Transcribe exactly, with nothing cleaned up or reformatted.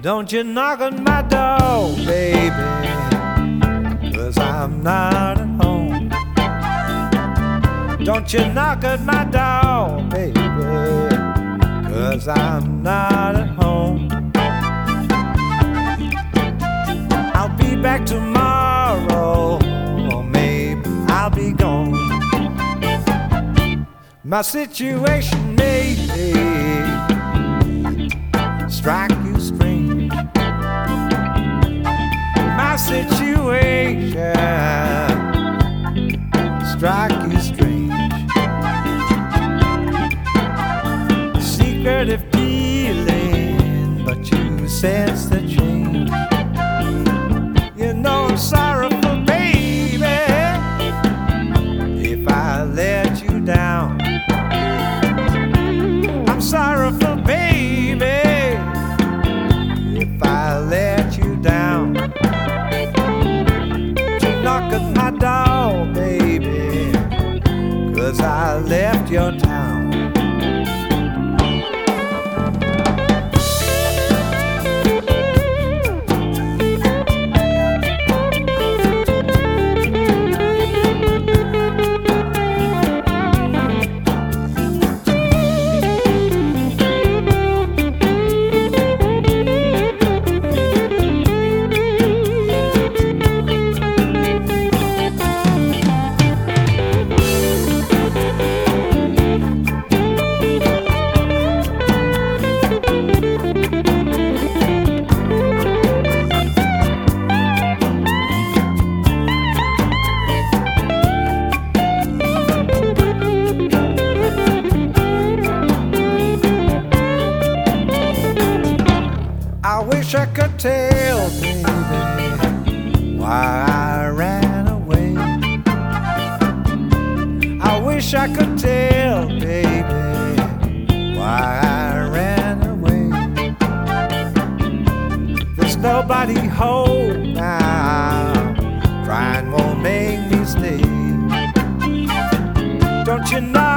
Don't you knock on my door, baby, 'cause I'm not at home. Don't you knock at my door, baby, 'cause I'm not at home. I'll be back tomorrow, or maybe I'll be gone. My situation may strike you strange. My situation strike you strange. Secretive feeling, but you sense the change. You know I'm sorrowful, baby, if I let you down. I'm sorrowful, baby, if I let you down. You knock at my door, baby, 'cause I left your town. I wish I could tell, baby, why I ran away. I wish I could tell, baby, why I ran away. There's nobody home now, crying won't make me stay. Don't you know